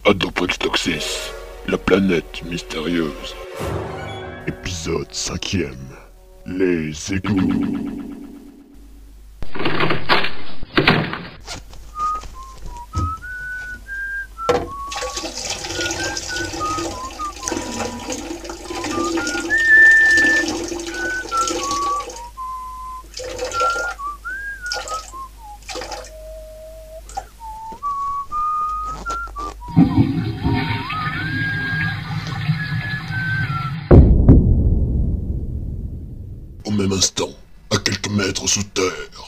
Adoprex Toxis, la planète mystérieuse. Épisode 5e. Les égouts. Au même instant, à quelques mètres sous terre.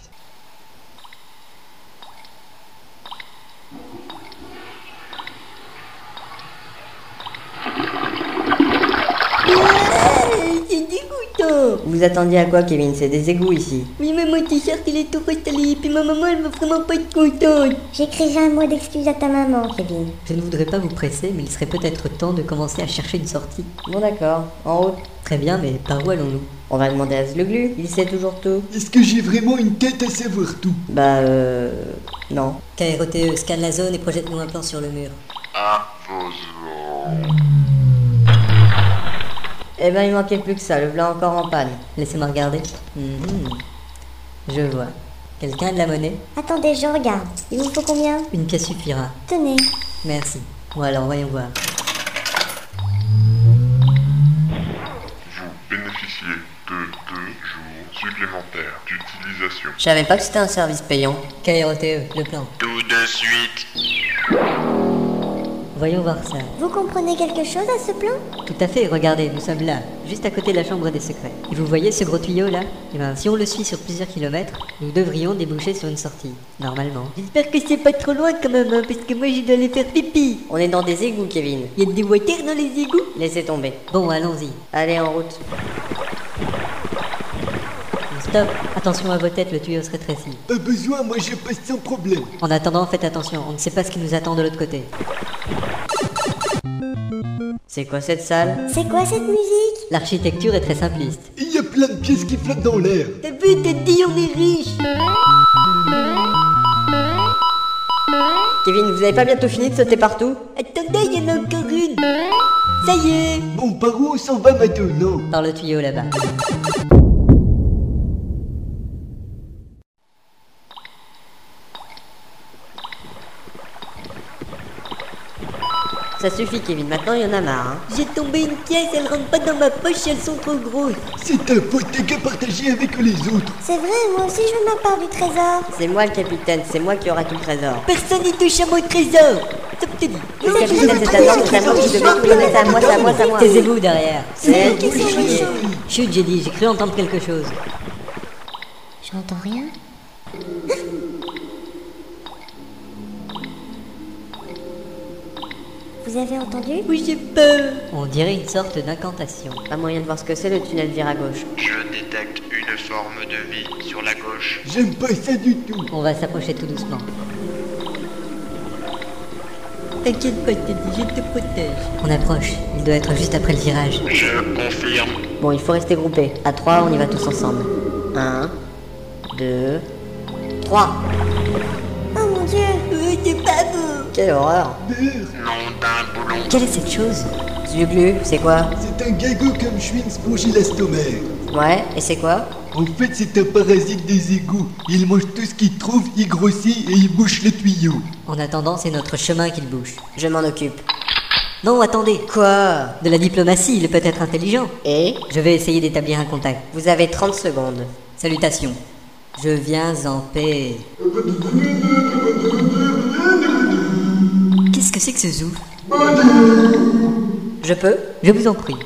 C'est dégoûtant. Vous attendiez à quoi, Kevin? C'est des égouts ici. Oui, mais mon t-shirt il est tout installé, puis ma maman elle va vraiment pas être contente. J'écrirai un mot d'excuse à ta maman, Kevin. Je ne voudrais pas vous presser, mais il serait peut-être temps de commencer à chercher une sortie. Bon d'accord, en route. Très bien, mais par où allons-nous? On va demander à Zluglu, il sait toujours tout. Est-ce que j'ai vraiment une tête à savoir tout? Non. KROTE, scanne la zone et projette-nous un plan sur le mur. À vos ordres. Eh ben il manquait plus que ça, le blanc encore en panne. Laissez-moi regarder. Je vois. Quelqu'un a de la monnaie? Attendez, je regarde. Il vous faut combien? Une pièce suffira. Tenez. Merci. Bon alors, voyons voir. Vous bénéficiez de 2 jours supplémentaires d'utilisation. Je savais pas que c'était un service payant. KROTE, le plan. Tout de suite. Voyons voir ça. Vous comprenez quelque chose à ce plan? Tout à fait, regardez, nous sommes là, juste à côté de la chambre des secrets. Et vous voyez ce gros tuyau là? Eh ben, si on le suit sur plusieurs kilomètres, nous devrions déboucher sur une sortie, normalement. J'espère que c'est pas trop loin quand même, hein, parce que moi je dois aller faire pipi. On est dans des égouts, Kevin. Y a des water dans les égouts? Laissez tomber. Bon, allons-y. Allez, en route. Stop, attention à vos têtes, le tuyau se rétrécit. Pas besoin, moi je passe sans problème. En attendant, faites attention, on ne sait pas ce qui nous attend de l'autre côté. C'est quoi cette salle? C'est quoi cette musique? L'architecture est très simpliste. Il y a plein de pièces qui flottent dans l'air. T'as vu, t'as dit on est riche. Kevin, vous avez pas bientôt fini de sauter partout? Attendez, y en a encore une. Ça y est. Bon, par où on s'en va maintenant? Par le tuyau là-bas. Ça suffit, Kevin, maintenant il y en a marre, hein. J'ai tombé une pièce, elle rentre pas dans ma poche, elles sont trop grosses. C'est un faute qu'à partager avec les autres. C'est vrai, moi aussi je veux ma part du trésor. C'est moi le capitaine, c'est moi qui aura tout le trésor. Personne n'y touche à mon trésor. Ça te dit. Le capitaine, c'est à moi, je devais tout donner, c'est à moi, c'est à moi, c'est à moi. Taisez-vous derrière. C'est elle qui sont méchants. Chut, j'ai dit, j'ai cru entendre quelque chose. J'entends rien. Vous avez entendu? Oui, j'ai peur. On dirait une sorte d'incantation. Pas moyen de voir ce que c'est, le tunnel vire à gauche. Je détecte une forme de vie sur la gauche. J'aime pas ça du tout. On va s'approcher tout doucement. T'inquiète pas, Teddy, je te protège. On approche, il doit être juste après le virage. Je confirme. Bon, il faut rester groupé. À 3, on y va tous ensemble. 1, 2, 3. Oh mon dieu! C'est pas beau. Quelle horreur. Nom d'un boulon. Quelle est cette chose? Zluglu, c'est quoi? C'est un gago comme Schwinn spongilastomère. Ouais, et c'est quoi? En fait, c'est un parasite des égouts. Il mange tout ce qu'il trouve, il grossit et il bouche le tuyau. En attendant, c'est notre chemin qu'il bouche. Je m'en occupe. Non, attendez. Quoi? De la diplomatie, il est peut-être intelligent. Et? Je vais essayer d'établir un contact. Vous avez 30 secondes. Salutations. Je viens en paix. Qu'est-ce que c'est que ce zoo? Je peux? Je vous en prie.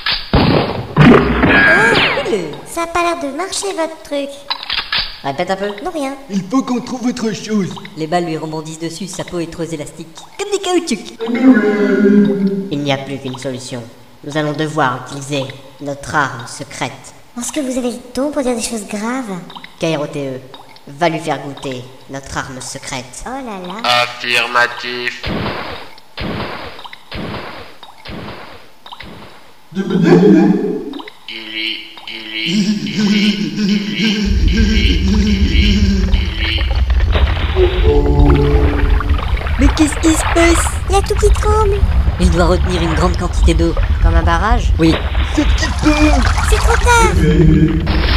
Ça a pas l'air de marcher votre truc. Répète un peu. Non, rien. Il faut qu'on trouve autre chose. Les balles lui rebondissent dessus, sa peau est trop élastique. Comme des caoutchoucs. Il n'y a plus qu'une solution. Nous allons devoir utiliser notre arme secrète. Est-ce que vous avez le ton pour dire des choses graves? KROTE va lui faire goûter notre arme secrète. Oh là là. Affirmatif. Mais qu'est-ce qui qui se passe? Il y a tout qui tremble. Il doit retenir une grande quantité d'eau. Comme un barrage? Oui. C'est qui peut? C'est trop tard.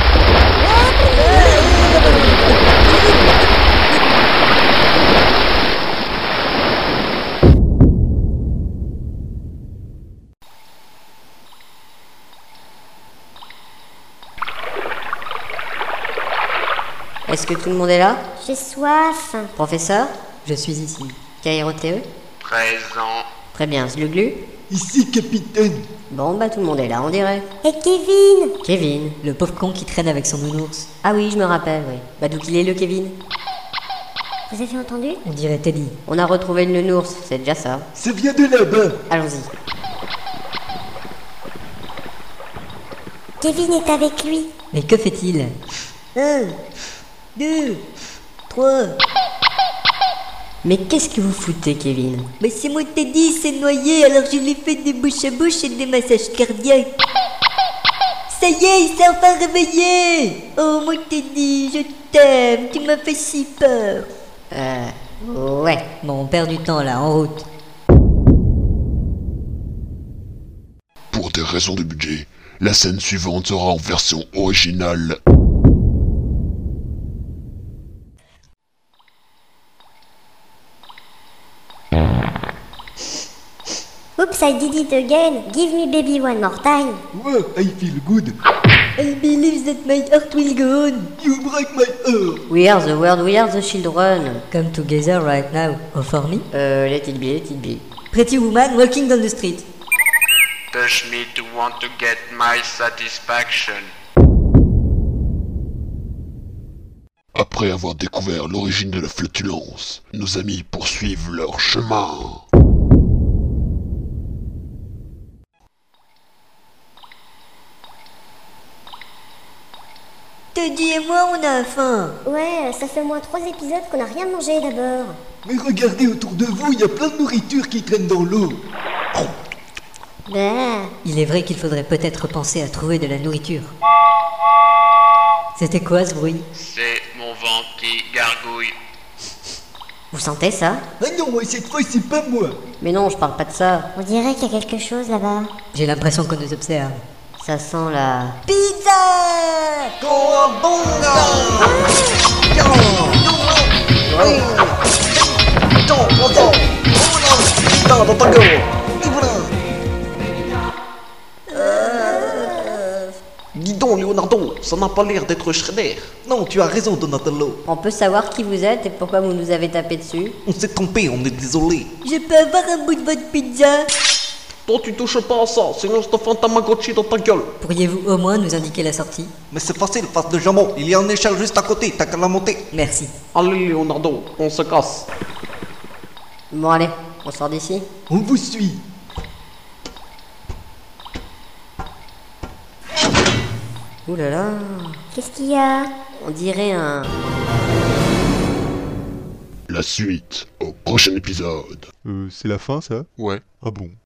Est-ce que tout le monde est là? J'ai soif. Professeur? Je suis ici. KROTE? Présent. Très bien, Zluglu? Ici, capitaine. Bon, bah tout le monde est là, on dirait. Et Kevin? Kevin? Le pauvre con qui traîne avec son nounours. Ah oui, je me rappelle, oui. Bah d'où qu'il est le Kevin? Vous avez entendu? On dirait Teddy. On a retrouvé le nounours, c'est déjà ça. Ça vient de là-bas. Allons-y. Kevin est avec lui. Mais que fait-il? 1, 2, 3. Mais qu'est-ce que vous foutez, Kevin? Mais c'est moi qui t'ai dit, il s'est noyé, alors je lui ai fait des bouches à bouche et des massages cardiaques. Ça y est, il s'est enfin réveillé. Oh, moi je t'ai dit, je t'aime, tu m'as fait si peur. Ouais. Bon, on perd du temps là, en route. Pour des raisons de budget, la scène suivante sera en version originale. Oops, I did it again. Give me baby one more time. Ouais, I feel good. I believe that my heart will go on. You break my heart. We are the world, we are the children. Come together right now. Oh, for me? Let it be, let it be. Pretty woman walking down the street. Touch me to want to get my satisfaction. Après avoir découvert l'origine de la flatulence, nos amis poursuivent leur chemin. Teddy et moi, on a faim. Ouais, ça fait au moins 3 épisodes qu'on n'a rien mangé d'abord. Mais regardez autour de vous, il y a plein de nourriture qui traîne dans l'eau. Bah, Il est vrai qu'il faudrait peut-être penser à trouver de la nourriture. C'était quoi ce bruit? C'est mon ventre qui gargouille. Vous sentez ça? Ah non, moi cette fois c'est pas moi. Mais non, je parle pas de ça. on dirait qu'il y a quelque chose là-bas. J'ai l'impression qu'on nous observe. Ça sent la... Pizza! Dis donc, Leonardo, ça n'a pas l'air d'être Shredder. Non, tu as raison, Donatello. On peut savoir qui vous êtes et pourquoi vous nous avez tapé dessus? On s'est trompé, on est désolé. Je peux avoir un bout de votre pizza? Toi, tu touches pas à ça, sinon je te fais un Tamagotchi dans ta gueule. Pourriez-vous au moins nous indiquer la sortie? Mais c'est facile, face de jambon. Il y a une échelle juste à côté, t'as qu'à la monter. Merci. Allez, Leonardo, on se casse. Bon allez, on sort d'ici. On vous suit. Ouh là là, Qu'est-ce qu'il y a? on dirait un... La suite au prochain épisode. C'est la fin ça? Ouais. Ah bon.